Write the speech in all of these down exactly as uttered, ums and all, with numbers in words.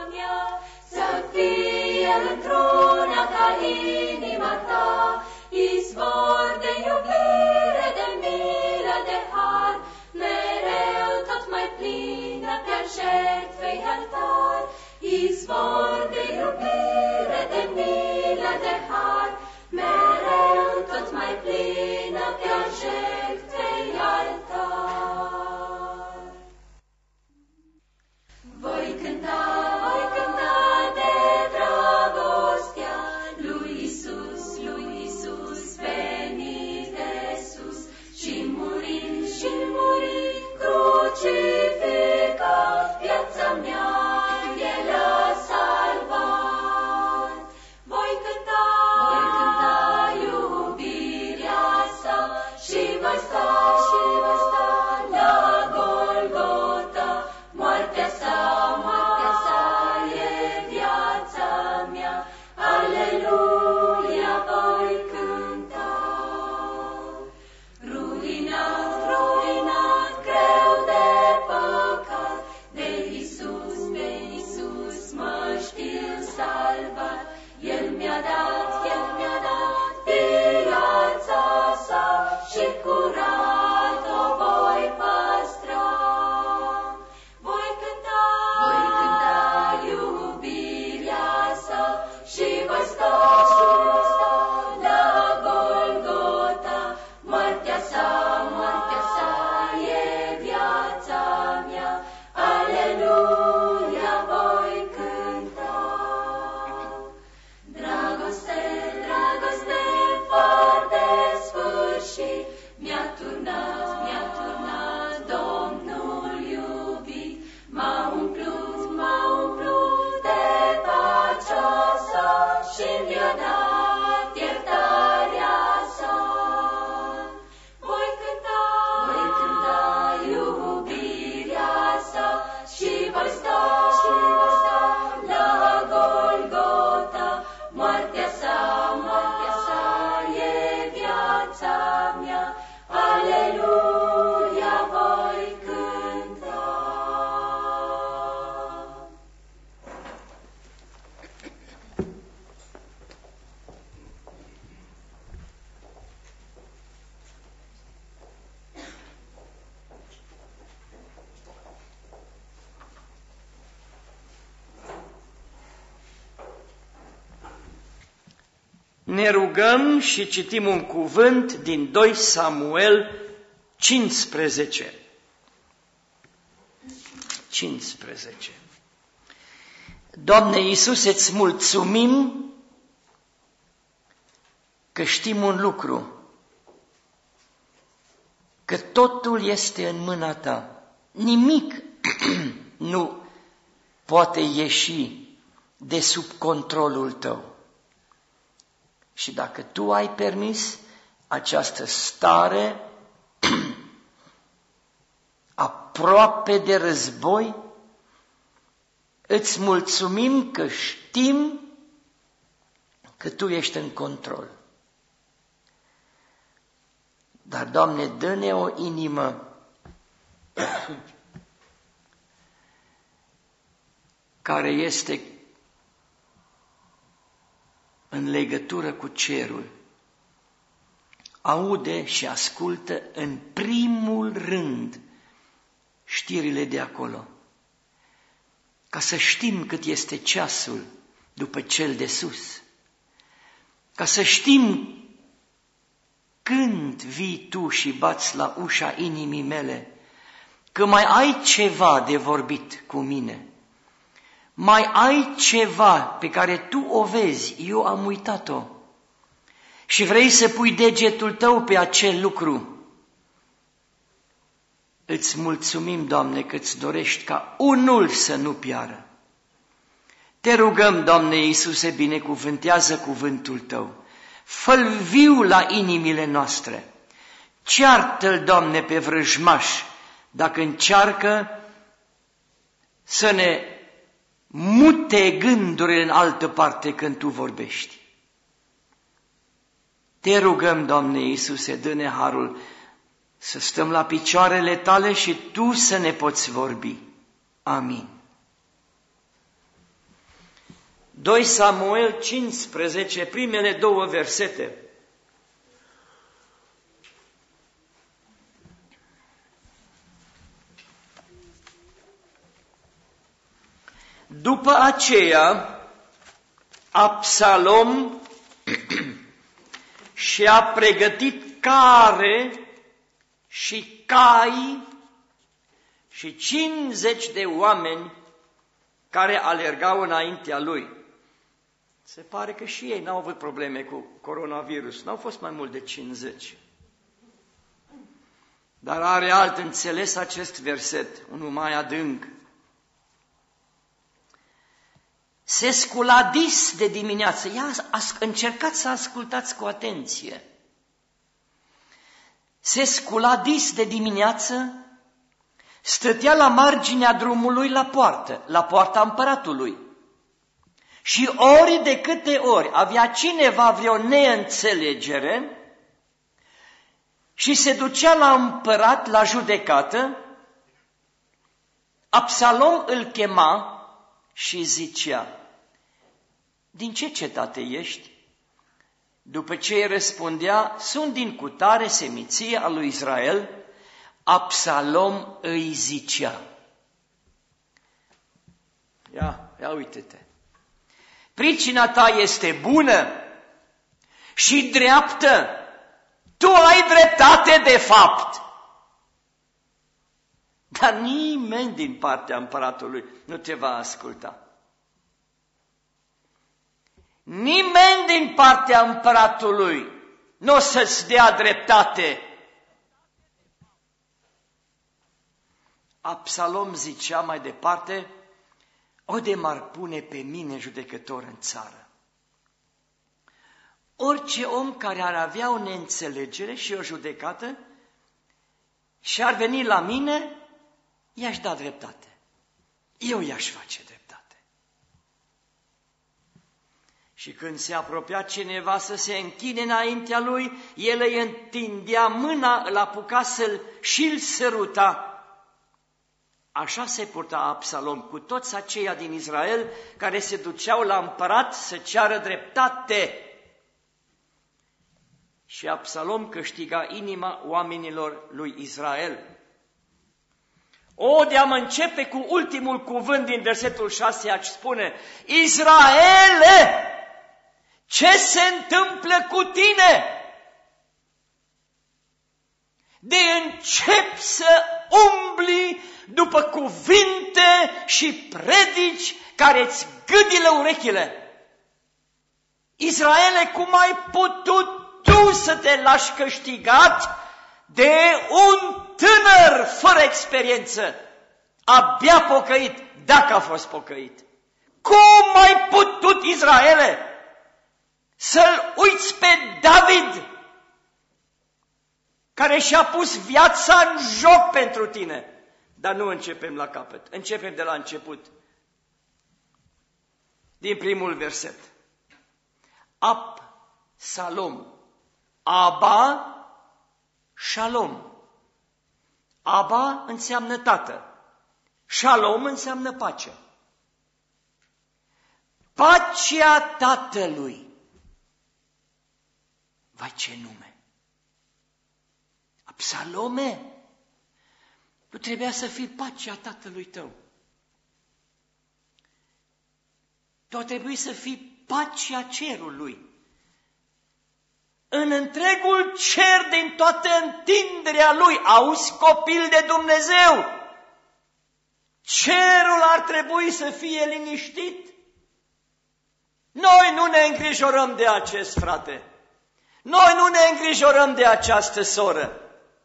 mea, să fie într-una ca inima ta, izvor de iubire, de milă, de har, mereu tot mai plină pe-a jertfei altar. Izvor de iubire, de milă, de har, mereu tot mai plină pe-a jertfei altar. Voi cânta, voi cânta de dragostea lui Isus, lui Isus venit de sus, și murind, și murind crucificat, viața mea El a salvat. Voi cânta, voi cânta iubirea sa, și voi sta, și voi sta la Golgota. Moartea sa, moartea sa e viața mea, aleluia voi cânta. Ruinat, ruinat, greu de păcat, de Iisus, de Iisus mă știu salvat. El mi-a dat, El mi-a dat viața sa, și curat o voi păstra. Voi cânta, voi cânta iubirea sa, și voi sta, și voi sta la Golgota. Moartea sa, moartea sa e viața mea, aleluia voi cânta. Dragoste, dragoste fără de sfârșit, mi-a turnat, mi-a turnat Domnul iubit. M-a umplut, m-a umplut de pacea sa, și mi-a dat iertarea sa. Voi cânta, voi cânta iubirea sa, și voi sta, și voi sta la Golgota. Moartea sa, moartea sa e viața mea, aleluia voi cânta. Ne rugăm și citim un cuvânt din doi Samuel cincisprezece. cincisprezece. Doamne Iisuse, îți mulțumim că știm un lucru, că totul este în mâna Ta. Nimic nu poate ieși de sub controlul Tău. Și dacă Tu ai permis această stare aproape de război, îți mulțumim că știm că Tu ești în control. Dar, Doamne, dă-ne o inimă care este în legătură cu cerul, aude și ascultă în primul rând știrile de acolo, ca să știm cât este ceasul după cel de sus, ca să știm când vii Tu și bați la ușa inimii mele, că mai ai ceva de vorbit cu mine, mai ai ceva pe care Tu o vezi, eu am uitat-o, și vrei să pui degetul Tău pe acel lucru. Îți mulțumim, Doamne, că îți dorești ca unul să nu piară. Te rugăm, Doamne Iisuse, binecuvântează cuvântul Tău, fă-l viu la inimile noastre, ceartă-l, Doamne, pe vrăjmaș dacă încearcă să ne mute gândurile în altă parte când Tu vorbești. Te rugăm, Doamne Iisuse, dă-ne harul să stăm la picioarele Tale și Tu să ne poți vorbi. Amin. doi Samuel cincisprezece, primele două versete. După aceea, Absalom și-a pregătit care și cai și cincizeci de oameni care alergau înaintea lui. Se pare că și ei n-au avut probleme cu coronavirus, n-au fost mai mult de cincizeci. Dar are alt înțeles acest verset, unul mai adânc. Se scula dis de dimineață. Ia, încercați să ascultați cu atenție. Se scula dis de dimineață, stătea la marginea drumului la poartă, la poarta împăratului. Și ori de câte ori avea cineva vreo neînțelegere și se ducea la împărat, la judecată, Absalom îl chema și zicea: din ce cetate ești? După ce îi răspundea: sunt din cutare seminție a lui Israel, Absalom îi zicea: ia, ia uite-te, pricina ta este bună și dreaptă, tu ai dreptate de fapt. Dar nimeni din partea împăratului nu te va asculta. Nimeni din partea împăratului nu o să-ți dea dreptate. Absalom zicea mai departe: o de m-ar pune pe mine judecător în țară. Orice om care ar avea o neînțelegere și o judecată și ar veni la mine, i-aș da dreptate. Eu i-aș face dreptate. Și când se apropia cineva să se închine înaintea lui, el îi întindea mâna, îl apuca să-l și-l săruta. Așa se purta Absalom cu toți aceia din Israel care se duceau la împărat să ceară dreptate. Și Absalom câștiga inima oamenilor lui Israel. O, de-am începe cu ultimul cuvânt din versetul șase, aș spune: Israele, ce se întâmplă cu tine? De încep să umbli după cuvinte și predici care îți gâdilă urechile. Israele, cum ai putut tu să te lași câștigat de un tânăr fără experiență, abia pocăit, dacă a fost pocăit? Cum ai putut, Israele, să-l uiți pe David, care și-a pus viața în joc pentru tine? Dar nu începem la capăt, începem de la început, din primul verset. Absalom, Aba, Shalom. Aba înseamnă tată, Shalom înseamnă pace. Pacea tatălui. Vai, ce nume! Absalome, tu trebuia să fii pacea tatălui tău. Tu ar trebui să fii pacea cerului. În întregul cer, din toată întinderea lui, auzi, copil de Dumnezeu, cerul ar trebui să fie liniștit. Noi nu ne îngrijorăm de acest frate. Noi nu ne îngrijorăm de această soră.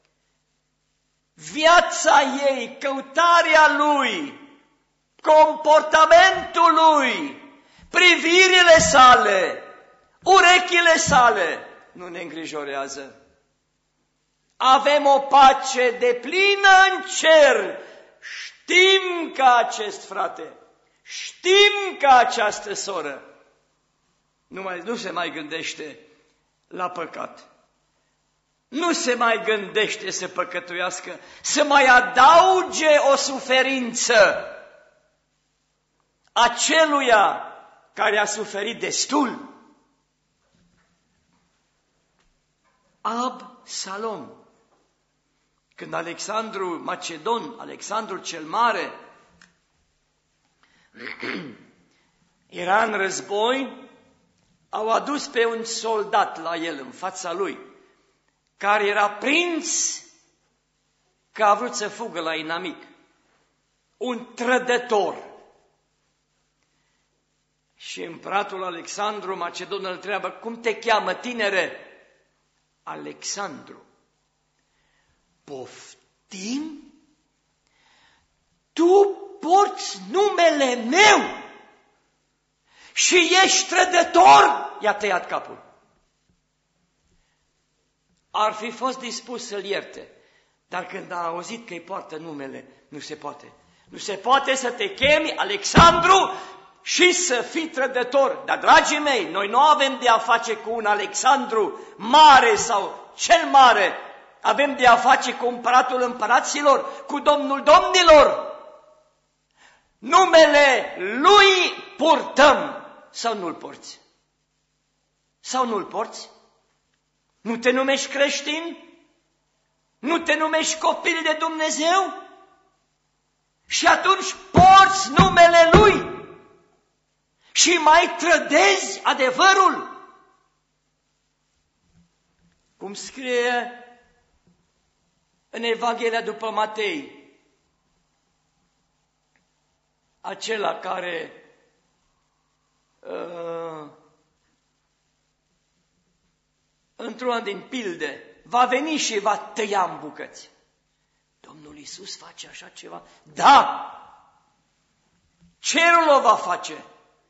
Viața ei, căutarea lui, comportamentul lui, privirile sale, urechile sale, nu ne îngrijorează. Avem o pace deplină în cer. Știm că acest frate, știm că această soră nu, mai, nu se mai gândește la păcat. Nu se mai gândește să păcătuiască, să mai adauge o suferință aceluia care a suferit destul. Absalom. Când Alexandru Macedon, Alexandru cel Mare, era în război, au adus pe un soldat la el, în fața lui, care era prins că a vrut să fugă la inamic. Un trădător. Și împăratul Alexandru Macedon îl întreabă: cum te cheamă, tinere? Alexandru. Poftim? Tu porți numele meu și ești trădător? I-a tăiat capul. Ar fi fost dispus să-l ierte, dar când a auzit că îi poartă numele, nu se poate. Nu se poate să te chemi Alexandru și să fii trădător. Dar, dragii mei, noi nu avem de a face cu un Alexandru mare sau cel mare. Avem de a face cu împăratul împăraților, cu Domnul domnilor. Numele Lui purtăm sau nu-l porți? Sau nu-l porți? Nu te numești creștin? Nu te numești copil de Dumnezeu? Și atunci porți numele Lui și mai trădezi adevărul. Cum scrie în Evanghelia după Matei, acela care uh, într-una din pilde va veni și va tăia în bucăți. Domnul Iisus face așa ceva? Da! Cerul o va face.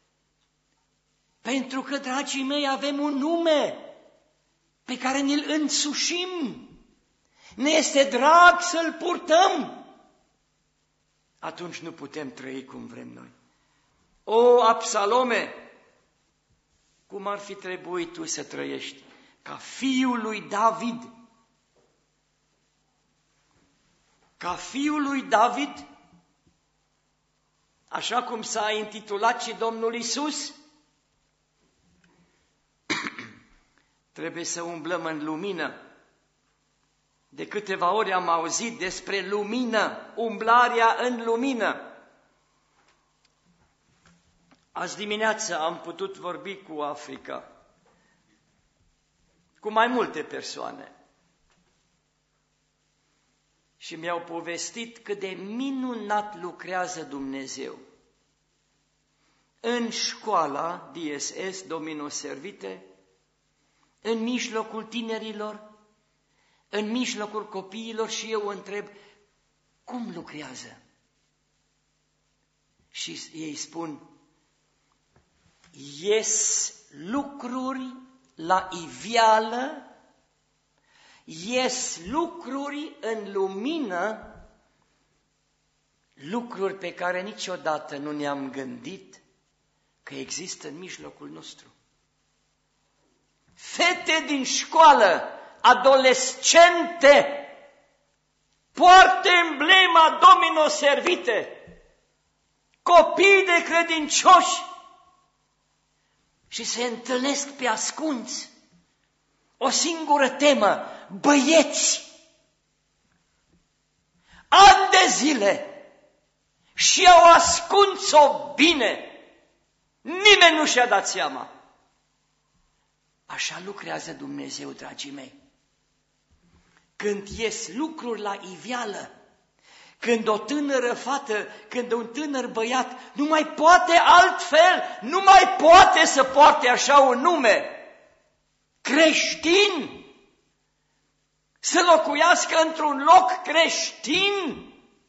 Pentru că, dragii mei, avem un nume pe care ne-l însușim. Ne este drag să-l purtăm. Atunci nu putem trăi cum vrem noi. O, Absalome, cum ar fi trebuit tu să trăiești? Ca fiul lui David. Ca fiul lui David, așa cum s-a intitulat și Domnul Iisus, trebuie să umblăm în lumină. De câteva ori am auzit despre lumină, umblarea în lumină. Azi dimineață am putut vorbi cu Africa, cu mai multe persoane. Și mi-au povestit cât de minunat lucrează Dumnezeu. În școala D S S, Domino Servite, în mijlocul tinerilor, în mijlocul copiilor, și eu întreb, cum lucrează? Și ei spun, ies lucruri la iveală, ies lucruri în lumină, lucruri pe care niciodată nu ne-am gândit că există în mijlocul nostru. Fete din școală, adolescente, poartă emblema Domino Servite, copii de credincioși, și se întâlnesc pe ascunți. O singură temă, băieți, ani de zile, și au ascuns-o bine. Nimeni nu și-a dat seama. Așa lucrează Dumnezeu, dragii mei. Când ies lucruri la iveală, când o tânără fată, când un tânăr băiat nu mai poate altfel, nu mai poate să poarte așa un nume creștin, să locuiască într-un loc creștin,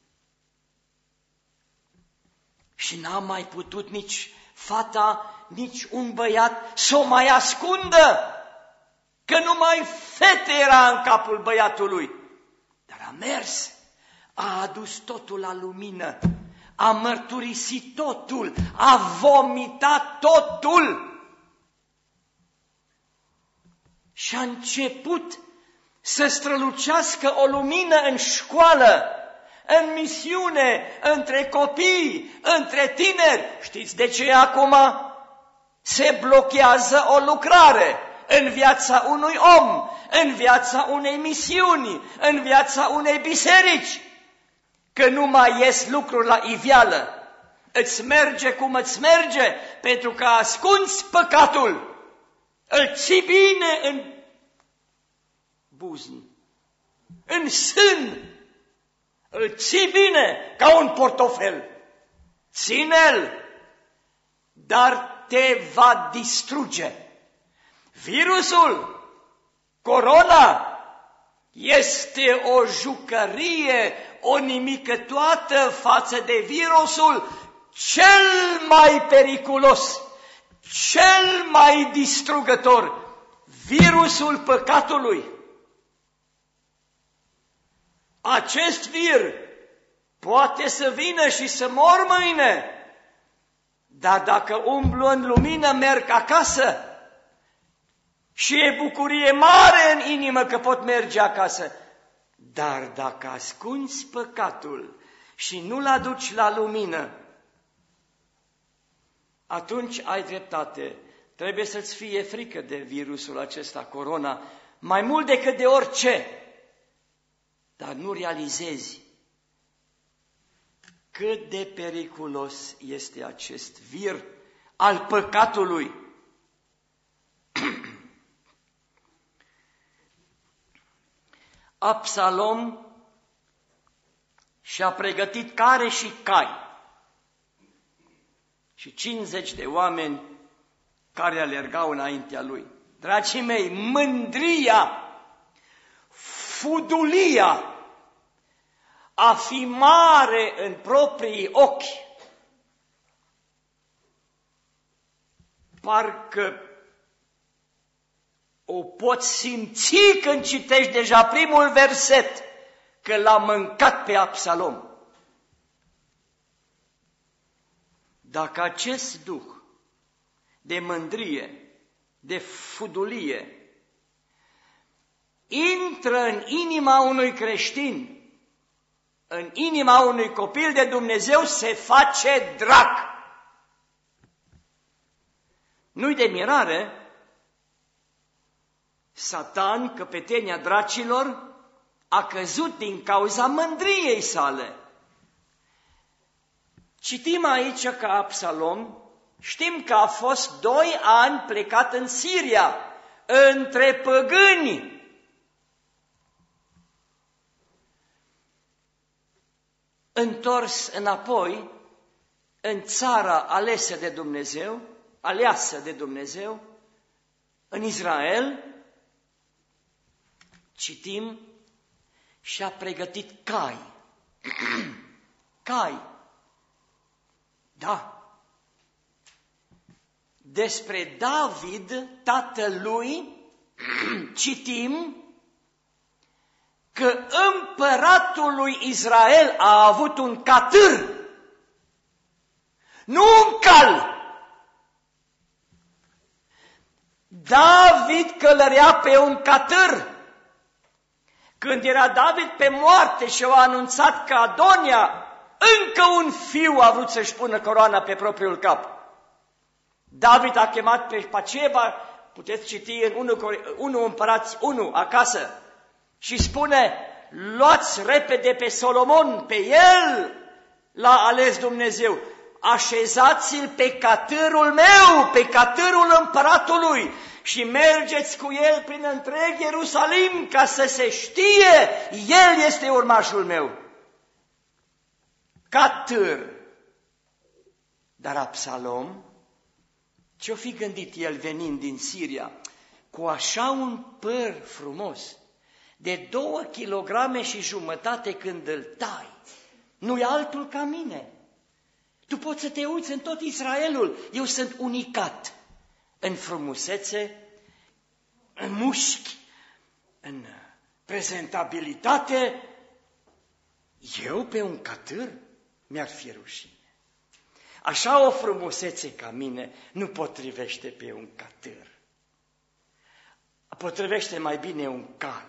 și n-a mai putut nici fata, nici un băiat să o mai ascundă, că numai fete era în capul băiatului. Dar a mers, a adus totul la lumină, a mărturisit totul, a vomitat totul și a început să strălucească o lumină în școală, în misiune, între copii, între tineri. Știți de ce e acum? Se blochează o lucrare în viața unui om, în viața unei misiuni, în viața unei biserici, că nu mai ies lucruri la iveală. Îți merge cum îți merge, pentru că ascunzi păcatul, îl ții bine în buzni, în sân, îl ții bine ca un portofel. Ține-l, dar te va distruge. Virusul, corona, este o jucărie, o nimicătoată față de virusul cel mai periculos, cel mai distrugător, virusul păcatului. Acest vir poate să vină și să mor mâine, dar dacă umblu în lumină, merg acasă și e bucurie mare în inimă că pot merge acasă. Dar dacă ascunzi păcatul și nu-l aduci la lumină, atunci ai dreptate. Trebuie să-ți fie frică de virusul acesta, corona, mai mult decât de orice. Dar nu realizezi cât de periculos este acest vir al păcatului. Absalom și-a pregătit care și cai și cincizeci de oameni care alergau înaintea lui. Dragii mei, mândria, fudulia, a fi mare în proprii ochi, parcă o poți simți când citești deja primul verset, că l-a mâncat pe Absalom. Dacă acest duh de mândrie, de fudulie, intră în inima unui creștin, în inima unui copil de Dumnezeu, se face drac. Nu-i de mirare, Satan, căpetenia dracilor, a căzut din cauza mândriei sale. Citim aici că Absalom, știm că a fost doi ani plecat în Siria, între păgâni. Întors înapoi în țara alesă de Dumnezeu, aleasă de Dumnezeu, în Israel, citim, și-a pregătit cai. Cai. Da. Despre David, tatălui, citim că împăratul lui Israel a avut un catâr, nu un cal. David călărea pe un catâr. Când era David pe moarte și au anunțat că Adonia, încă un fiu, a vrut să-și pună coroana pe propriul cap. David a chemat pe Paceba, puteți citi în unu Împărați unu acasă, și spune, luați repede pe Solomon, pe el l-a ales Dumnezeu, așezați-l pe catârul meu, pe catârul împăratului și mergeți cu el prin întreg Ierusalim ca să se știe, el este urmașul meu. Catâr. Dar Absalom, ce-o fi gândit el venind din Siria, cu așa un păr frumos, de două kilograme și jumătate când îl tai, nu-i altul ca mine. Tu poți să te uiți în tot Israelul, eu sunt unicat în frumusețe, în mușchi, în prezentabilitate. Eu pe un catâr mi-ar fi rușine. Așa o frumusețe ca mine nu potrivește pe un catâr. Potrivește mai bine un cal.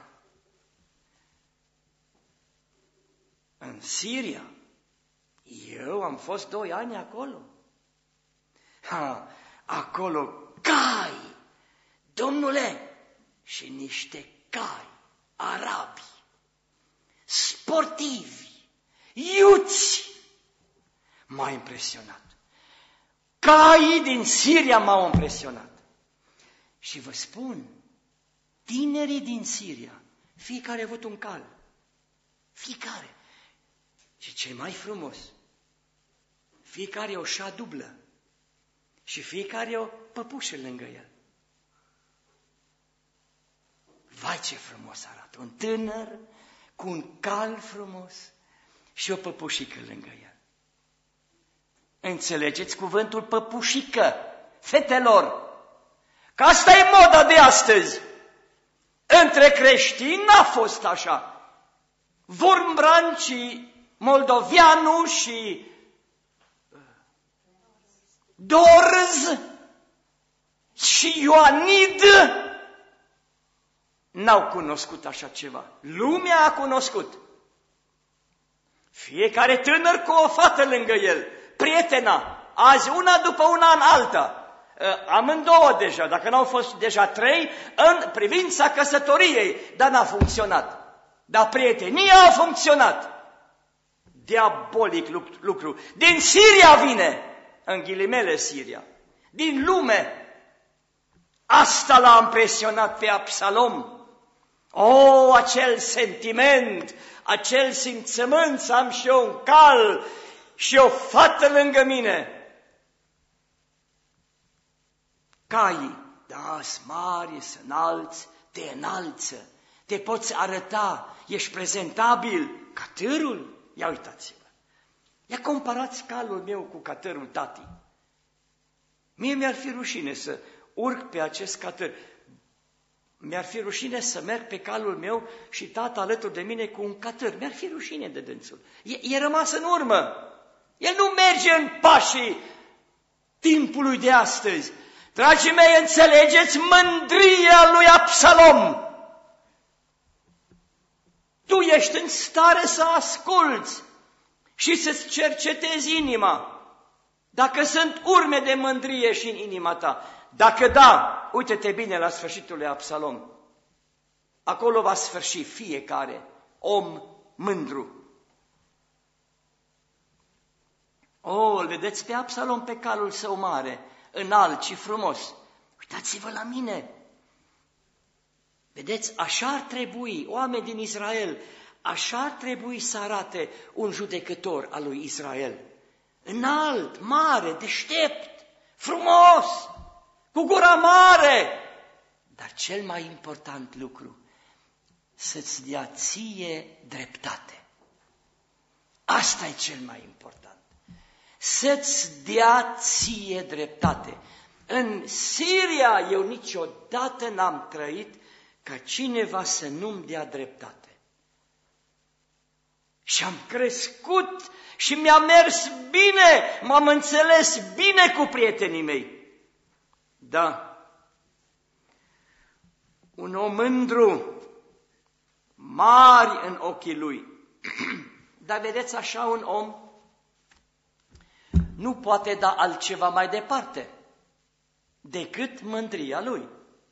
În Siria, eu am fost doi ani acolo. Ha, acolo cai, domnule, și niște cai arabi, sportivi, iuți. M-a impresionat. Caii din Siria m-au impresionat. Și vă spun, tinerii din Siria, fiecare a avut un cal. Fiecare. Și ce mai frumos, fiecare o șa dublă și fiecare o păpușă lângă el. Vai, ce frumos arată! Un tânăr cu un cal frumos și o păpușică lângă el. Înțelegeți cuvântul păpușică, fetelor? Că asta e moda de astăzi. Între creștini n-a fost așa. Wurmbrand și Moldovianu și Dorz și Ioanid n-au cunoscut așa ceva. Lumea a cunoscut. Fiecare tânăr cu o fată lângă el, prietena, azi una după una în alta. Amândouă deja, dacă n-au fost deja trei, în privința căsătoriei, dar n-a funcționat. Dar prietenia a funcționat. Diabolic lucru. Din Siria vine, în ghilimele Siria, din lume. Asta l-a impresionat pe Absalom. O, acel sentiment, acel simțământ să am și eu un cal și o fată lângă mine. Caii, da, sunt mari, sunt înalți, te înalță, te poți arăta, ești prezentabil. Catârul, ia uitați-vă, ia comparați calul meu cu catârul tatii. Mie mi-ar fi rușine să urc pe acest catâr. Mi-ar fi rușine să merg pe calul meu și tata alături de mine cu un catâr. Mi-ar fi rușine de dânsul. E, e rămas în urmă. El nu merge în pașii timpului de astăzi. Dragii mei, înțelegeți mândria lui Absalom. Tu ești în stare să asculți și să-ți cercetezi inima. Dacă sunt urme de mândrie și în inima ta. Dacă da, uite-te bine la sfârșitul lui Absalom. Acolo va sfârși fiecare om mândru. O, îl vedeți pe Absalom pe calul său mare, înalt și frumos. Uitați-vă la mine. Vedeți, așa ar trebui, oameni din Israel, așa ar trebui să arate un judecător al lui Israel. Înalt, mare, deștept, frumos, cu gura mare. Dar cel mai important lucru, să-ți dea ție dreptate. Asta e cel mai important. Să-ți dea ție dreptate. În Siria eu niciodată n-am trăit ca cineva să nu-mi dea dreptate. Și am crescut și mi-a mers bine, m-am înțeles bine cu prietenii mei. Da, un om mândru, mari în ochii lui. Dar vedeți, așa un om nu poate da altceva mai departe decât mândria lui.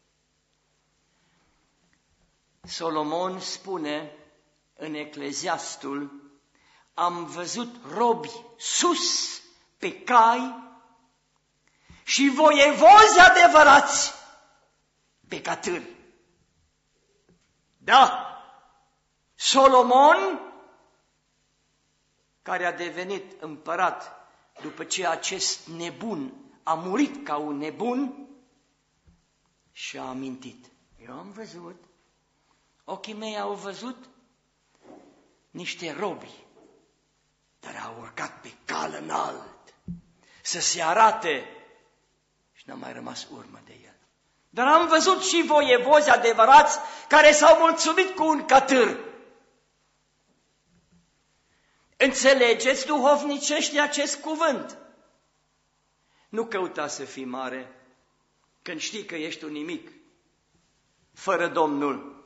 Solomon spune în Ecleziastul: am văzut robi sus pe cai și voievozi adevărați pe catâri. Da, Solomon, care a devenit împărat după ce acest nebun a murit ca un nebun, și-a amintit. Eu am văzut, ochii mei au văzut niște robi, dar au urcat pe cal înalt să se arate și n-a mai rămas urmă de el. Dar am văzut și voievozi adevărați care s-au mulțumit cu un catâr. Înțelegeți, duhovnicești, acest cuvânt. Nu căuta să fii mare când știi că ești un nimic, fără Domnul.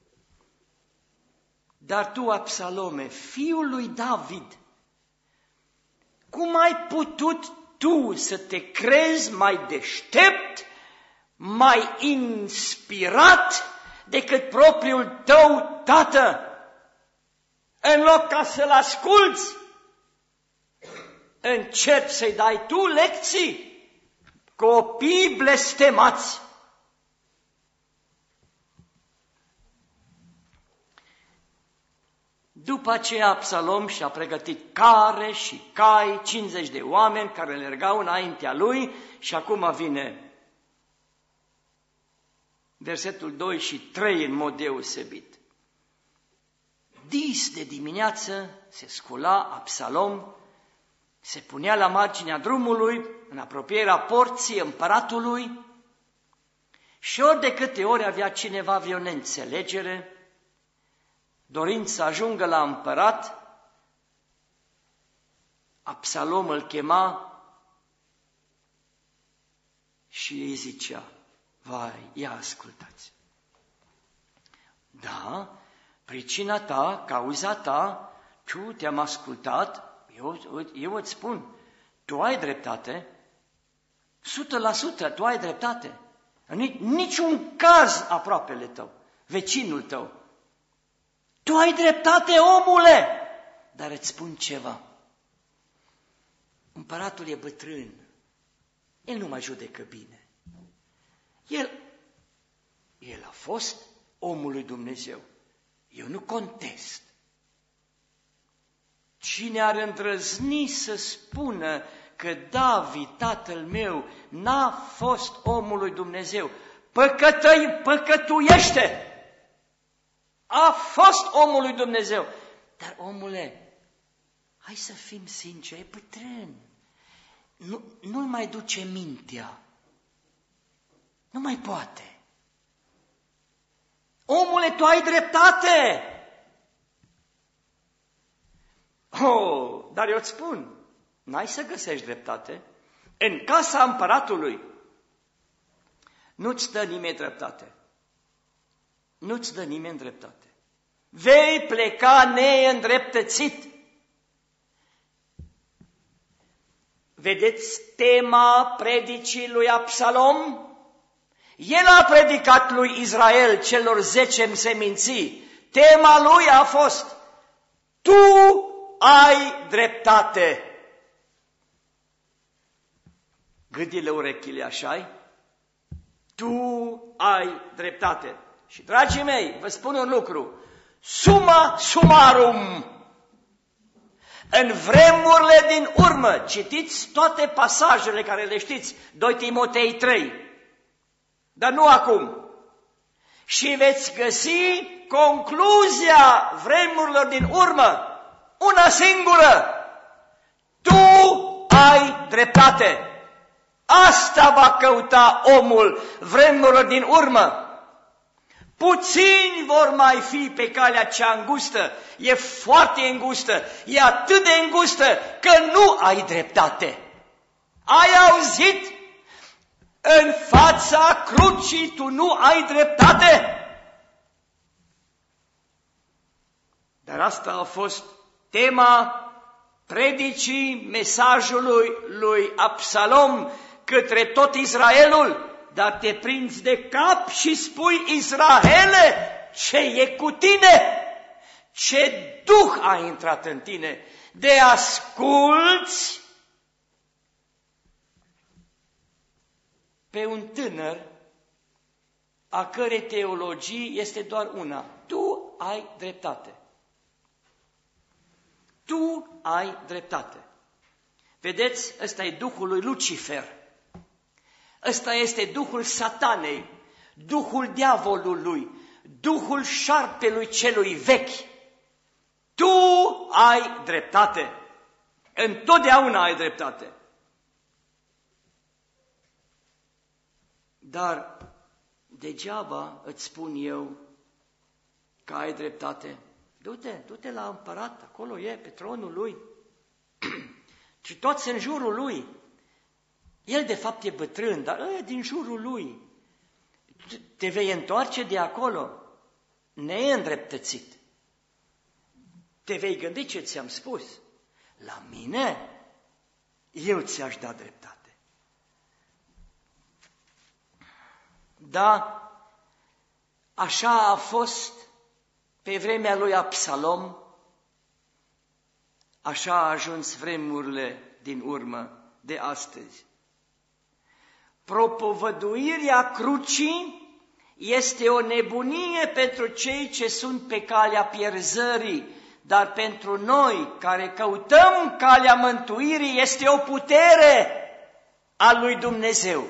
Dar tu, Absalome, fiul lui David, cum ai putut tu să te crezi mai deștept, mai inspirat decât propriul tău tată, în loc ca să-l asculți, încerci să-i dai tu lecții, copii blestemați. După aceea Absalom și-a pregătit care și cai, cincizeci de oameni care alergau înaintea lui și acum vine versetul doi și trei în mod deosebit. Dis de dimineață se scula Absalom, se punea la marginea drumului, în apropierea porții împăratului și ori de câte ori avea cineva vreo neînțelegere, dorind să ajungă la împărat, Absalom îl chema și îi zicea, vai, ia ascultați. Da, pricina ta, cauza ta, tu te-am ascultat, eu, eu îți spun, tu ai dreptate, o sută la sută tu ai dreptate. În niciun caz aproapele tău, vecinul tău. Tu ai dreptate, omule! Dar îți spun ceva. Împăratul e bătrân. El nu mai judecă bine. El, el a fost omul lui Dumnezeu. Eu nu contest. Cine ar îndrăzni să spună că David, tatăl meu, n-a fost omul lui Dumnezeu, păcătăi, păcătuiește! A fost omul lui Dumnezeu. Dar, omule, hai să fim sinceri, e bătrân. Nu, nu-l mai duce mintea. Nu mai poate. Omule, tu ai dreptate! Oh, dar eu îți spun, n-ai să găsești dreptate. În casa împăratului nu-ți dă nimeni dreptate. Nu-ți dă nimeni dreptate. Vei pleca neîndreptățit. Vedeți tema predicii lui Absalom? El a predicat lui Israel, celor zece seminții. Tema lui a fost, tu ai dreptate. Gâdile urechile așa-i? Tu ai dreptate. Și, dragii mei, vă spun un lucru, summa summarum, în vremurile din urmă, citiți toate pasajele care le știți, doi Timotei trei, dar nu acum, și veți găsi concluzia vremurilor din urmă, una singură, tu ai dreptate. Asta va căuta omul vremurilor din urmă. Puțini vor mai fi pe calea cea îngustă, e foarte îngustă, e atât de îngustă că nu ai dreptate. Ai auzit? În fața crucii tu nu ai dreptate. Dar asta a fost tema predicii mesajului lui Absalom către tot Israelul. Dar te prinzi de cap și spui, Israele, ce e cu tine? Ce duh a intrat în tine? De asculți pe un tânăr a cărei teologie este doar una. Tu ai dreptate. Tu ai dreptate. Vedeți, ăsta e duhul lui Lucifer. Ăsta este duhul satanei, duhul diavolului, duhul șarpelui celui vechi. Tu ai dreptate. Întotdeauna ai dreptate. Dar degeaba îți spun eu că ai dreptate. Du-te, du-te la împărat, acolo e, pe tronul lui. Și toți în jurul lui. El de fapt e bătrân, dar ăia din jurul lui. Te vei întoarce de acolo neîndreptățit. Te vei gândi ce ți-am spus. La mine? eu ți-aș da dreptate. Da, așa a fost pe vremea lui Absalom, așa a ajuns vremurile din urmă de astăzi. Propovăduirea crucii este o nebunie pentru cei ce sunt pe calea pierzării, dar pentru noi care căutăm calea mântuirii este o putere a lui Dumnezeu.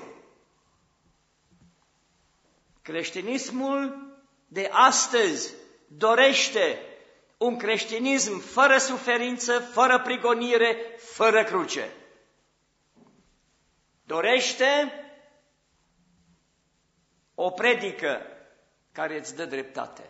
Creștinismul de astăzi dorește un creștinism fără suferință, fără prigonire, fără cruce. Dorește o predică care îți dă dreptate.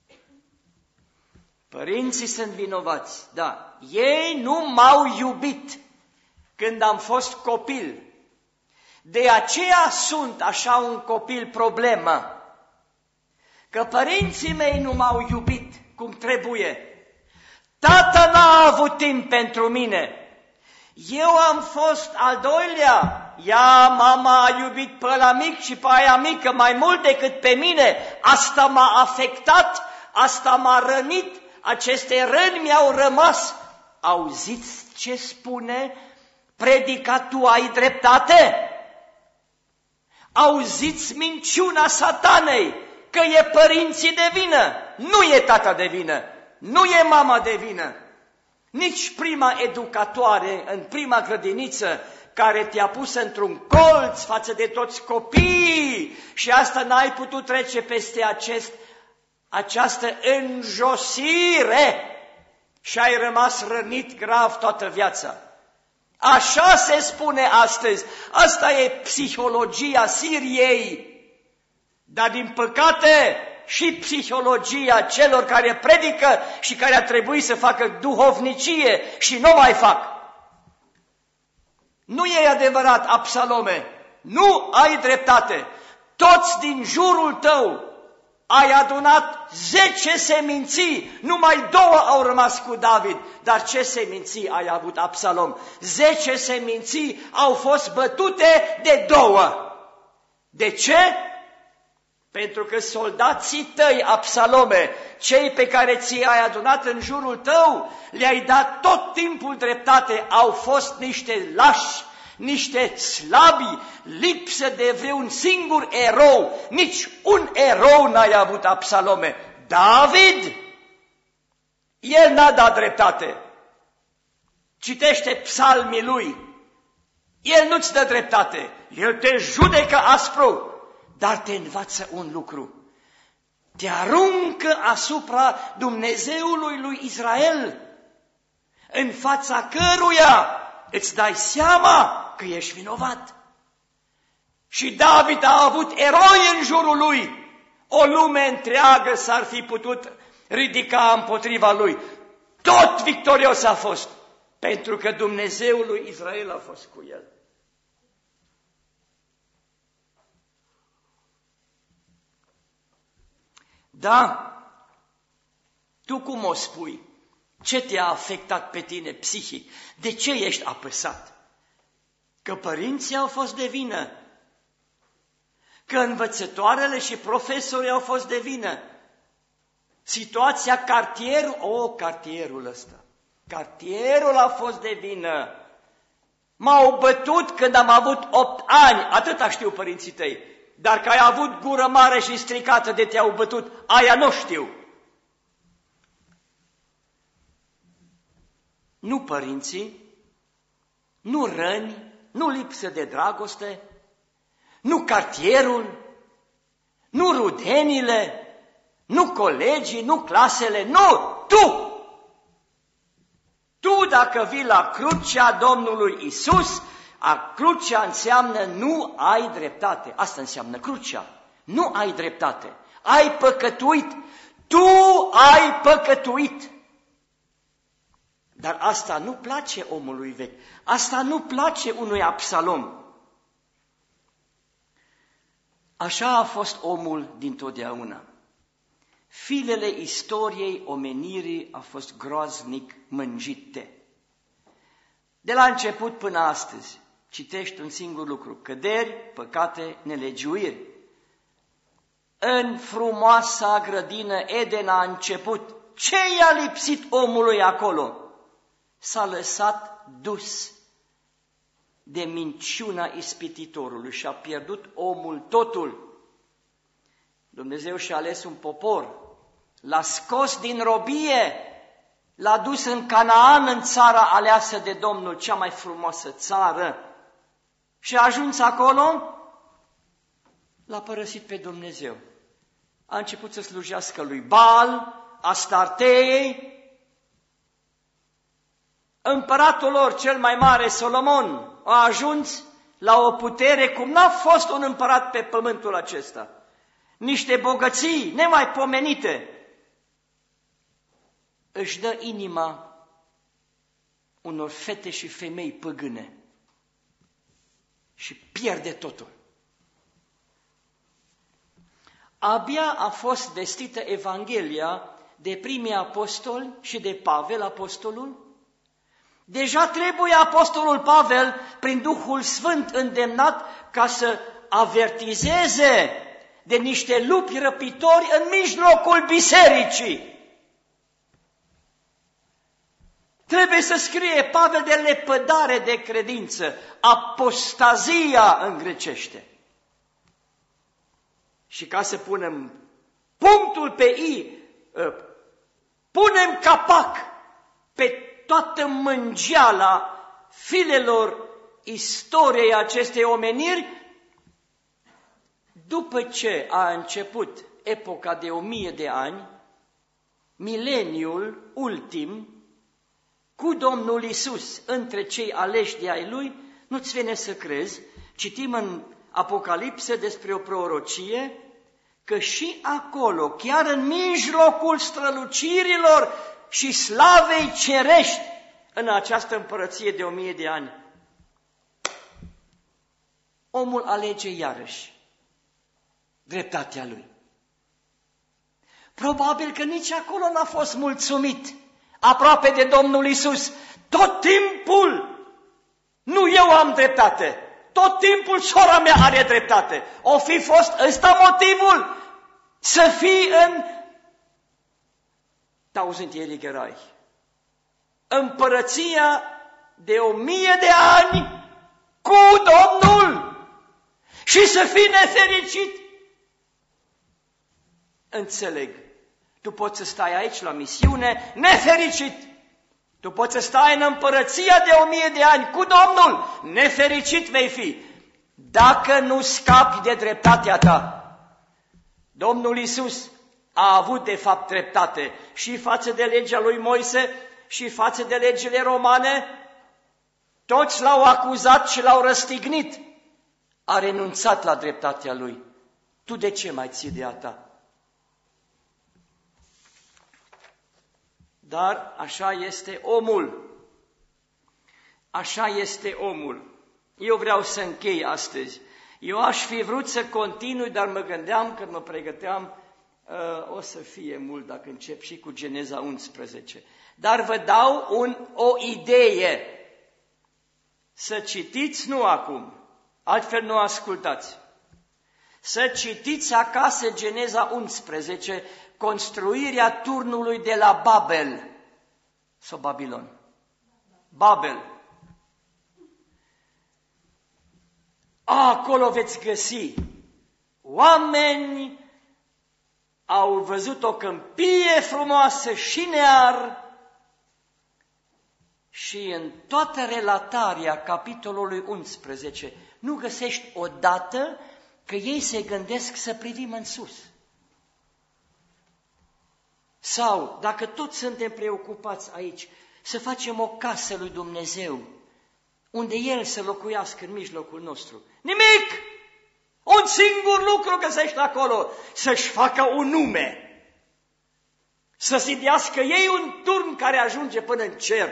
Părinții sunt vinovați, da, ei nu m-au iubit când am fost copil. De aceea sunt așa un copil problemă, că părinții mei nu m-au iubit cum trebuie. Tata n-a avut timp pentru mine. Eu am fost al doilea. Ea, mama, a iubit pe ăla mic și pe aia mică mai mult decât pe mine. Asta m-a afectat, asta m-a rănit, aceste răni mi-au rămas. Auziți ce spune predica, tu ai dreptate? Auziți minciuna satanei, că e părinții de vină, nu e tata de vină, nu e mama de vină. Nici prima educatoare în prima grădiniță care te-a pus într-un colț față de toți copiii și asta n-ai putut trece peste acest, această înjosire și ai rămas rănit grav toată viața. Așa se spune astăzi, asta e psihologia Siriei, dar din păcate și psihologia celor care predică și care ar trebui să facă duhovnicie și nu mai fac. Nu e adevărat, Absalome, nu ai dreptate. Toți din jurul tău ai adunat zece seminții, numai două au rămas cu David. Dar ce seminții ai avut, Absalom? Zece seminții au fost bătute de două. De ce? Pentru că soldații tăi, Absalome, cei pe care ți-ai adunat în jurul tău, le-ai dat tot timpul dreptate, au fost niște lași, niște slabi, lipsă de vreun singur erou. Nici un erou n-ai avut, Absalome. David, el n-a dat dreptate. Citește psalmii lui. El nu-ți dă dreptate. El te judecă aspru, dar te învață un lucru. Te aruncă asupra Dumnezeului lui Israel, în fața căruia îți dai seama că ești vinovat. Și David a avut eroi în jurul lui. O lume întreagă s-ar fi putut ridica împotriva lui. Tot victorios a fost, pentru că Dumnezeul lui Israel a fost cu el. Da, tu cum o spui? Ce te-a afectat pe tine psihic? De ce ești apăsat? Că părinții au fost de vină, că învățătoarele și profesorii au fost de vină. Situația cartierul, o, oh, cartierul ăsta, cartierul a fost de vină. M-au bătut când am avut opt ani, atâta știu părinții tăi, dar că ai avut gură mare și stricată de te-au bătut, aia nu știu. Nu părinții, nu răni, nu lipsă de dragoste, nu cartierul, nu rudenile, nu colegii, nu clasele, nu, tu! Tu dacă vii la crucea Domnului Isus, a crucea înseamnă nu ai dreptate. Asta înseamnă crucea. Nu ai dreptate. Ai păcătuit. Tu ai păcătuit. Dar asta nu place omului vechi. Asta nu place unui Absalom. Așa a fost omul dintotdeauna. Filele istoriei omenirii a fost groaznic mânjite. De la început până astăzi, citești un singur lucru: căderi, păcate, nelegiuiri. În frumoasa grădină Eden a început. Ce i-a lipsit omului acolo? S-a lăsat dus de minciuna ispititorului și a pierdut omul totul. Dumnezeu și-a ales un popor, l-a scos din robie, l-a dus în Canaan, în țara aleasă de Domnul, cea mai frumoasă țară. Și a ajuns acolo, l-a părăsit pe Dumnezeu. A început să slujească lui Baal, Astartei. Împăratul lor cel mai mare, Solomon, a ajuns la o putere cum n-a fost un împărat pe pământul acesta. Niște bogății nemaipomenite. Își dă inima unor fete și femei păgâne și pierde totul. Abia a fost vestită Evanghelia de primii apostoli și de Pavel, apostolul. Deja trebuie apostolul Pavel, prin Duhul Sfânt îndemnat, ca să avertizeze de niște lupi răpitori în mijlocul bisericii. Trebuie să scrie Pavel de lepădare de credință, apostazia în grecește. Și ca să punem punctul pe i, punem capac pe toată mângeala filelor istoriei acestei omeniri, după ce a început epoca de o mie de ani, mileniul ultim, cu Domnul Iisus între cei aleși de ai Lui, nu-ți vine să crezi, citim în Apocalipsă despre o prorocie, că și acolo, chiar în mijlocul strălucirilor și slavei cerești în această împărăție de o mie de ani, omul alege iarăși dreptatea lui. Probabil că nici acolo n-a fost mulțumit, aproape de Domnul Iisus. Tot timpul, nu eu am dreptate, tot timpul sora mea are dreptate. O fi fost ăsta motivul să fii în Tausendjährige Reich, împărăția de o mie de ani cu Domnul, și să fii nefericit. Înțeleg, tu poți să stai aici la misiune nefericit. Tu poți să stai în împărăția de o mie de ani cu Domnul, nefericit vei fi, dacă nu scapi de dreptatea ta. Domnul Iisus a avut de fapt dreptate și față de legea lui Moise și față de legile romane. Toți l-au acuzat și l-au răstignit. A renunțat la dreptatea lui. Tu de ce mai ții de a ta? Dar așa este omul. Așa este omul. Eu vreau să închei astăzi. Eu aș fi vrut să continui, dar mă gândeam când mă pregăteam, uh, o să fie mult dacă încep și cu Geneza unsprezece. Dar vă dau un, o idee. Să citiți, nu acum, altfel nu ascultați. Să citiți acasă Geneza unsprezece, construirea turnului de la Babel sau Babilon. Babel. Acolo veți găsi oameni, au văzut o câmpie frumoasă și near, și în toată relatarea capitolului unsprezece nu găsești odată că ei se gândesc să privim în sus. Sau, dacă toți suntem preocupați aici, să facem o casă lui Dumnezeu, unde El să locuiască în mijlocul nostru. Nimic! Un singur lucru găsești acolo, să-și facă un nume, să zidească ei un turn care ajunge până în cer.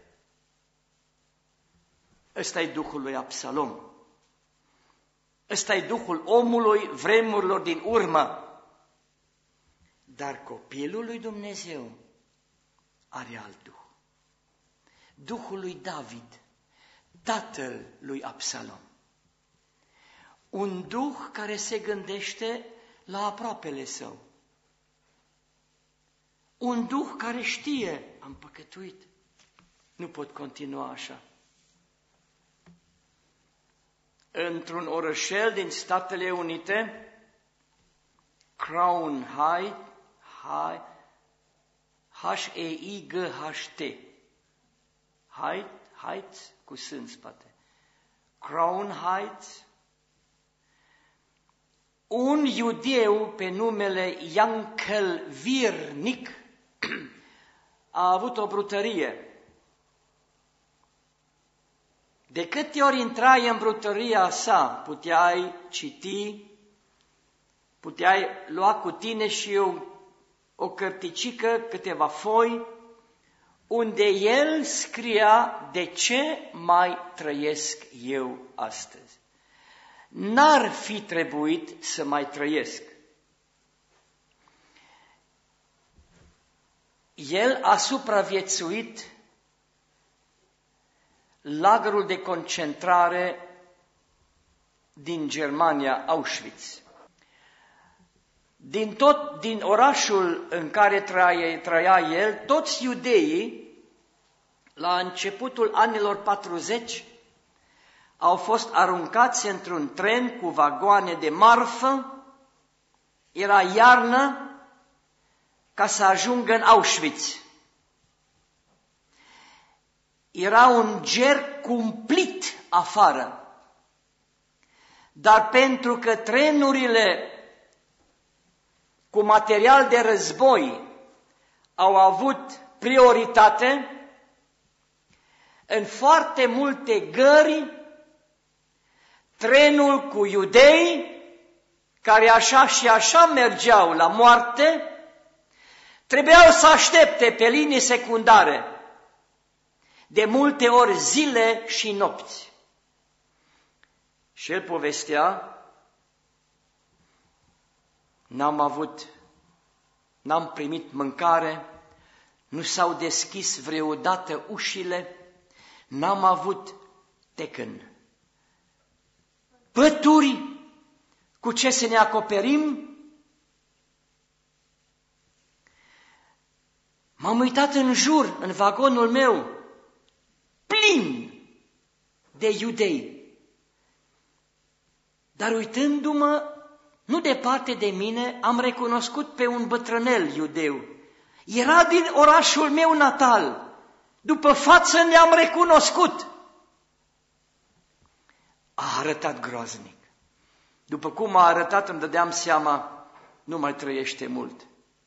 Ăsta e Duhul lui Absalom. Ăsta e Duhul omului vremurilor din urmă. Dar copilul lui Dumnezeu are alt Duh. Duhul lui David, tatăl lui Absalom. Un duh care se gândește la aproapele său. Un duh care știe, am păcătuit, nu pot continua așa. Într-un orășel din Statele Unite, Crown Heights, H E I G H T, Heights, cu S în spate, Crown Heights, un iudeu pe numele Yankel Virnic a avut o brutărie. De câte ori intrai în brutăria sa, puteai citi, puteai lua cu tine și o, o cărticică, câteva foi, unde el scria de ce mai trăiesc eu astăzi. N-ar fi trebuit să mai trăiesc. El a supraviețuit lagărul de concentrare din Germania, Auschwitz. Din tot, din orașul în care trăia, trăia el, toți iudeii, la începutul anilor patruzeci, au fost aruncați într-un tren cu vagoane de marfă, era iarnă, ca să ajungă în Auschwitz. Era un ger cumplit afară, dar pentru că trenurile cu material de război au avut prioritate, în foarte multe gări, trenul cu iudei, care așa și așa mergeau la moarte, trebuiau să aștepte pe linii secundare, de multe ori zile și nopți. Și el povestea, n-am avut, n-am primit mâncare, nu s-au deschis vreodată ușile, n-am avut tecân. Pături, cu ce să ne acoperim? M-am uitat în jur, în vagonul meu, plin de iudei. Dar uitându-mă, nu departe de mine, am recunoscut pe un bătrânel iudeu. Era din orașul meu natal. După față ne-am recunoscut. A arătat groaznic. După cum a arătat, îmi dădeam seama, nu mai trăiește mult.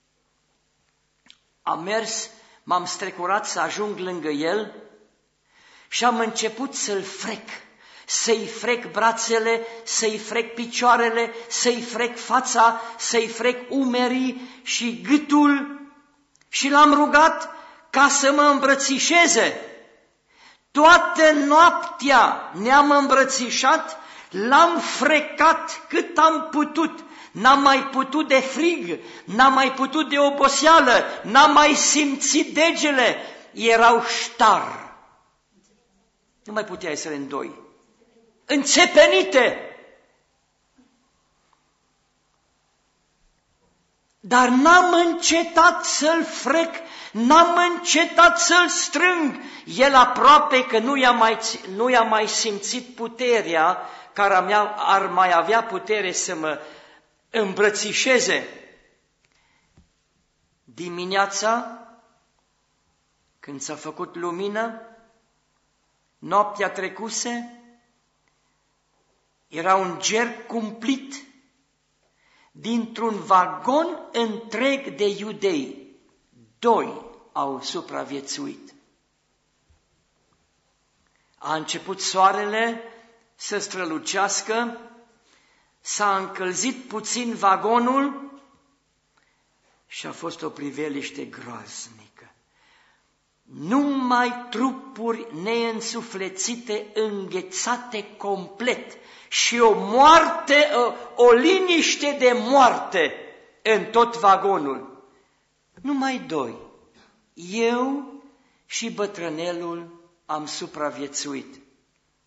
Am mers, m-am strecurat să ajung lângă el și am început să-l frec, să-i frec brațele, să-i frec picioarele, să-i frec fața, să-i frec umerii și gâtul și l-am rugat ca să mă îmbrățișeze. Toată noaptea ne-am îmbrățișat, l-am frecat cât am putut. N-am mai putut de frig, n-am mai putut de oboseală, n-am mai simțit degele, erau ștar. Nu mai puteai să le îndoi. Înțepenite! Dar n-am încetat să-l frec, n-am încetat să-l strâng. El aproape că nu i-a mai, nu i-a mai simțit puterea, care ar mai avea putere să mă îmbrățișeze. Dimineața, când s-a făcut lumină, noaptea trecuse, era un ger cumplit dintr-un vagon întreg de iudei. Doi au supraviețuit. A început soarele să strălucească, s-a încălzit puțin vagonul și a fost o priveliște groaznică. Numai trupuri neînsuflețite, înghețate complet și o moarte, o, o liniște de moarte în tot vagonul. Numai doi, eu și bătrânelul, am supraviețuit.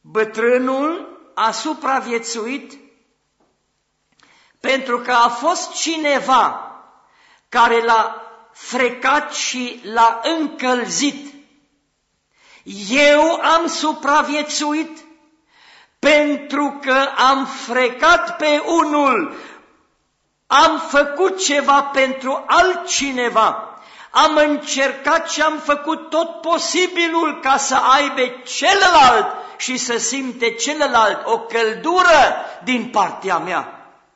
Bătrânul a supraviețuit pentru că a fost cineva care l-a frecat și l-a încălzit. Eu am supraviețuit pentru că am frecat pe unul, am făcut ceva pentru altcineva, am încercat și am făcut tot posibilul ca să aibă celălalt și să simte celălalt o căldură din partea mea.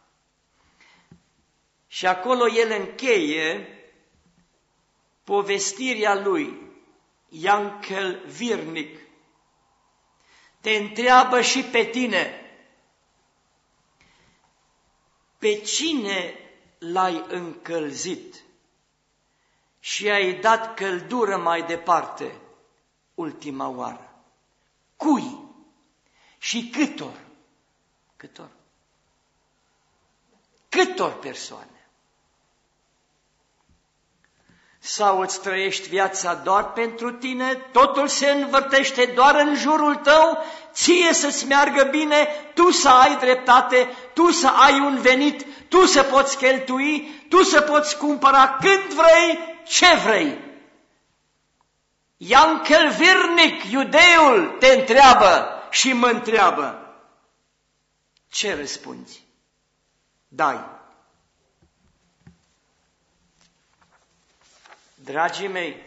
Și acolo el încheie povestirea lui, Yankel Virnic. Te întreabă și pe tine, pe cine l-ai încălzit și ai dat căldură mai departe ultima oară? Cui și câtor? Câtor? Câtor persoane? Sau îți trăiești viața doar pentru tine, totul se învârtește doar în jurul tău, ție să-ți meargă bine, tu să ai dreptate, tu să ai un venit, tu să poți cheltui, tu să poți cumpăra când vrei, ce vrei. Yankel Virnic, iudeul, te întreabă și mă întreabă. Ce răspunzi? Dai. Dragii mei,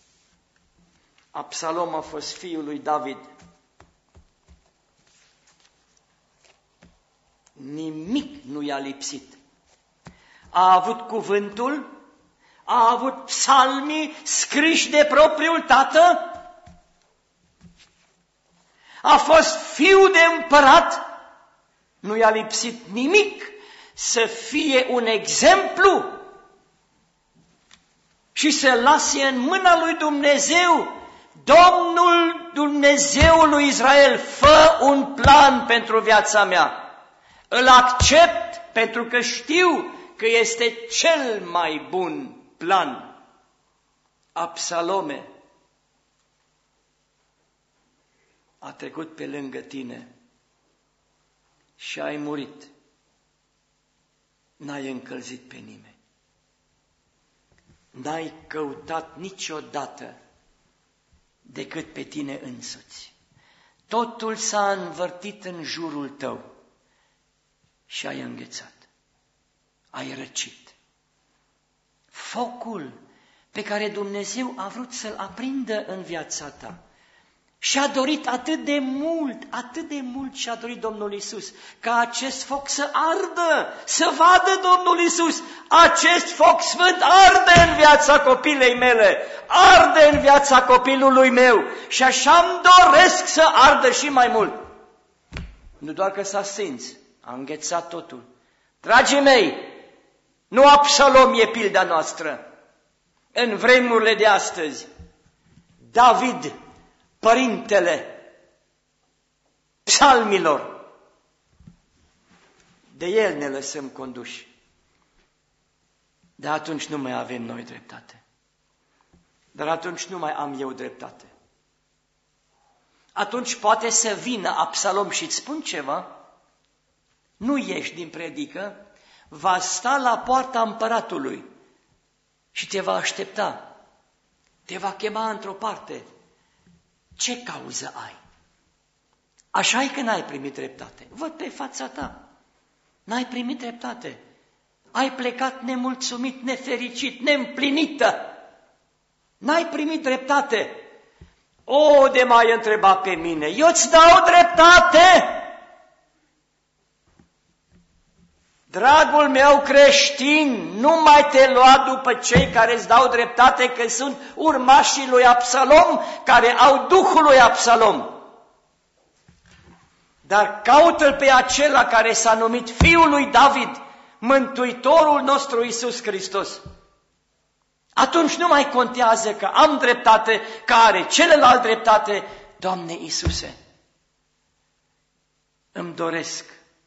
Absalom a fost fiul lui David. Nimic nu i-a lipsit. A avut cuvântul, a avut psalmii scriși de propriul tată, a fost fiu de împărat, nu i-a lipsit nimic să fie un exemplu și să lase în mâna lui Dumnezeu. Domnul Dumnezeul lui Israel, fă un plan pentru viața mea. Îl accept pentru că știu că este cel mai bun plan. Absalome a trecut pe lângă tine și ai murit. N-ai încălzit pe nimeni. N-ai căutat niciodată decât pe tine însuți. Totul s-a învârtit în jurul tău și ai înghețat, ai răcit. Focul pe care Dumnezeu a vrut să-l aprindă în viața ta și-a dorit atât de mult, atât de mult și-a dorit Domnul Iisus, ca acest foc să ardă, să vadă Domnul Iisus, acest foc sfânt arde în viața copilei mele, arde în viața copilului meu și așa îmi doresc să ardă și mai mult. Nu doar că s-a stins, a înghețat totul. Dragii mei, nu Absalom e pilda noastră. În vremurile de astăzi, David, părintele psalmilor, de el ne lăsăm conduși. Dar atunci nu mai avem noi dreptate. Dar atunci nu mai am eu dreptate. Atunci poate să vină Absalom și îți spun ceva, nu ieși din predică, va sta la poarta împăratului și te va aștepta, te va chema într-o parte. Ce cauză ai? Așa e că n-ai primit dreptate. Văd pe fața ta. N-ai primit dreptate. Ai plecat nemulțumit, nefericit, neîmplinită. N-ai primit dreptate. O, de m-ai întrebat pe mine, eu îți dau dreptate. Dragul meu creștin, nu mai te lua după cei care îți dau dreptate că sunt urmașii lui Absalom, care au duhul lui Absalom. Dar caută-l pe acela care s-a numit Fiul lui David, Mântuitorul nostru Iisus Hristos. Atunci nu mai contează că am dreptate, că are celălalt dreptate. Doamne Iisuse, îmi doresc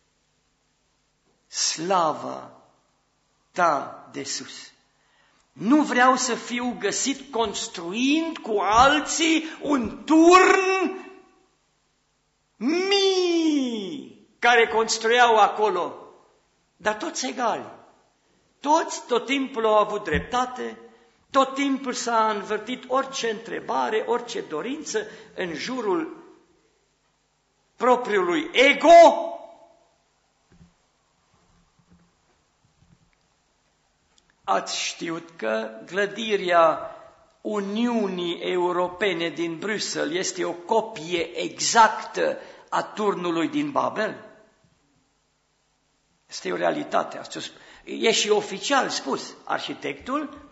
slava ta de sus. Nu vreau să fiu găsit construind cu alții un turn mii care construiau acolo, dar toți egali. Toți tot timpul au avut dreptate, tot timpul s-a învârtit orice întrebare, orice dorință în jurul propriului ego. Ați știut că clădirea Uniunii Europene din Bruxelles este o copie exactă a turnului din Babel? Este o realitate. E și oficial spus. Arhitectul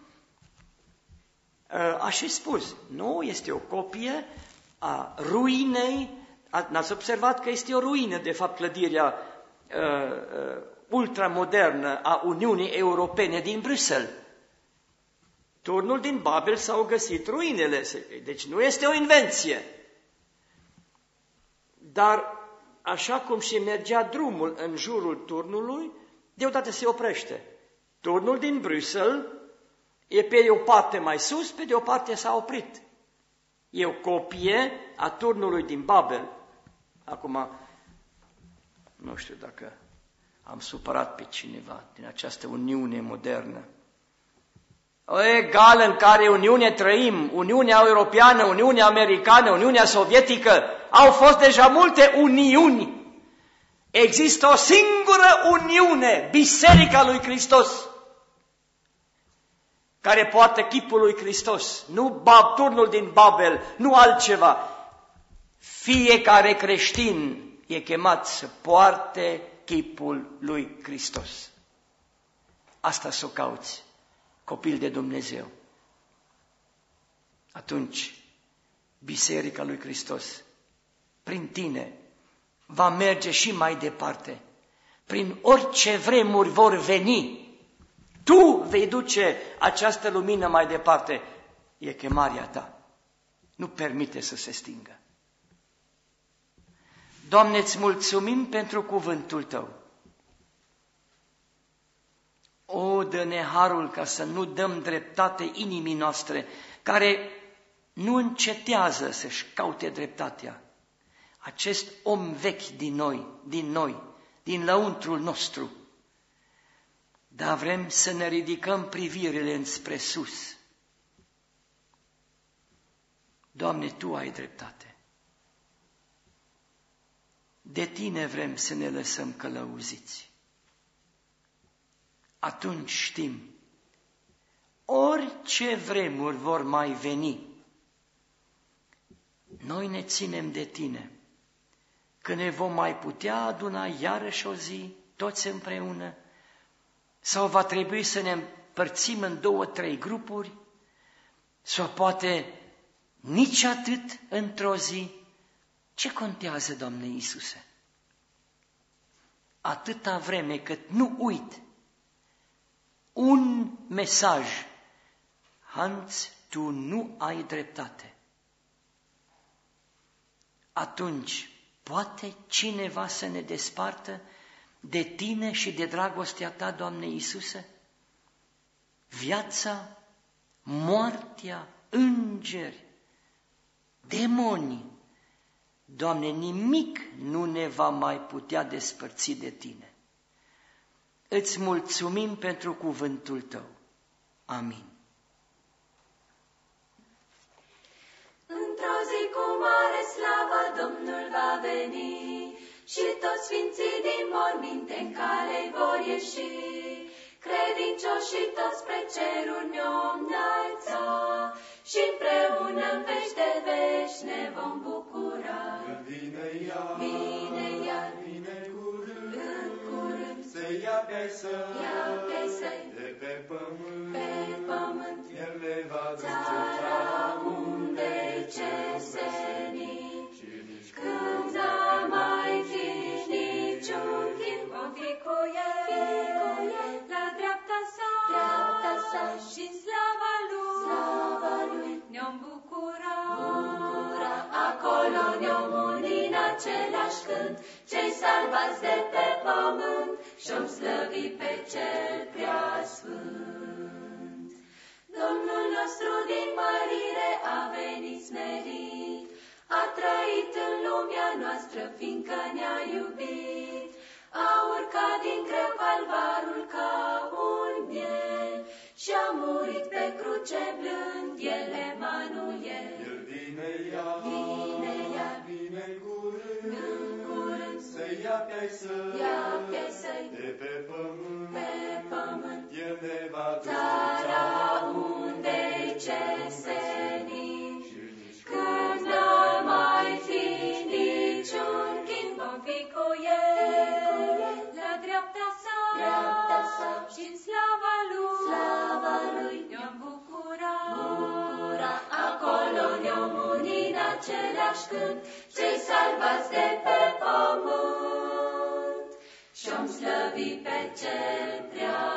a și spus. Nu, este o copie a ruinei. N-ați observat că este o ruină, de fapt, clădirea uh, uh, ultramodernă a Uniunii Europene din Bruxelles. Turnul din Babel s-au găsit ruinele, deci nu este o invenție. Dar așa cum și mergea drumul în jurul turnului, deodată se oprește. Turnul din Bruxelles e pe o parte mai sus, pe de o parte s-a oprit. E o copie a turnului din Babel. Acum, nu știu dacă am supărat pe cineva din această Uniune modernă. O egală în care Uniune trăim, Uniunea Europeană, Uniunea Americană, Uniunea Sovietică, au fost deja multe uniuni. Există o singură uniune, Biserica lui Hristos, care poartă chipul lui Hristos, nu turnul din Babel, nu altceva. Fiecare creștin e chemat să poarte chipul lui Hristos. Asta s-o cauți, copil de Dumnezeu. Atunci, Biserica lui Hristos, prin tine, va merge și mai departe. Prin orice vremuri vor veni, tu vei duce această lumină mai departe. E chemarea ta. Nu permite să se stingă. Doamne, îți mulțumim pentru cuvântul Tău. O, dă-ne harul ca să nu dăm dreptate inimii noastre, care nu încetează să-și caute dreptatea. Acest om vechi din noi, din noi, din lăuntrul nostru. Dar vrem să ne ridicăm privirile înspre sus. Doamne, Tu ai dreptate. De Tine vrem să ne lăsăm călăuziți. Atunci știm, orice vremuri vor mai veni, noi ne ținem de Tine, că ne vom mai putea aduna iarăși o zi, toți împreună, sau va trebui să ne împărțim în două, trei grupuri, sau poate nici atât într-o zi. Ce contează, Doamne Iisuse? Atâta vreme cât nu uit un mesaj, Hans, Tu nu ai dreptate. Atunci, poate cineva să ne despartă de Tine și de dragostea Ta, Doamne Iisuse? Viața, moartea, îngeri, demoni, Doamne, nimic nu ne va mai putea despărți de Tine. Îți mulțumim pentru cuvântul Tău. Amin. Într-o zi cu mare slavă Domnul va veni și toți sfinții din morminte în cale-i vor ieși. Credincioșii toți spre ceruri ne-om înălța și împreună în veci de veci ne vom bucura. Vine iar, Vine iar, vine curând, în curând, să ia pe să-i, ia pe să-i de pe pământ, pe pământ, El le va duce țara unde-i cer senin. și nici Când n-a mai fi niciun chip, vom fi cu el, la dreapta sa, dreapta sa și în slava lui, slava lui ne-om bucura, bucura. Acolo ne-om uni în același cânt, cei salvați de pe pământ și-om slăvi pe cel preasfânt. Domnul nostru din mărire a venit smerit, a trăit în lumea noastră, fiindcă ne-a iubit. A urcat din greu calvarul ca un miel și-a murit pe cruce blând, El Emanuel. El vine iar, Vine iar, vine în curând, în curând, să ia pe-ai săi, ia pe-ai săi, de pe pământ, pe pământ. El ne va Țara duce unde-i cer senin, și nici când n-a mai fi niciun chin, vom fi cu El la dreapta sa, dreapta sa, și-n slava Lui, slava Lui ne-om bucura, bucura. Acolo ne-om uni în același cânt, cei salvați de pe pământ, și-om slăvi pe Cel prea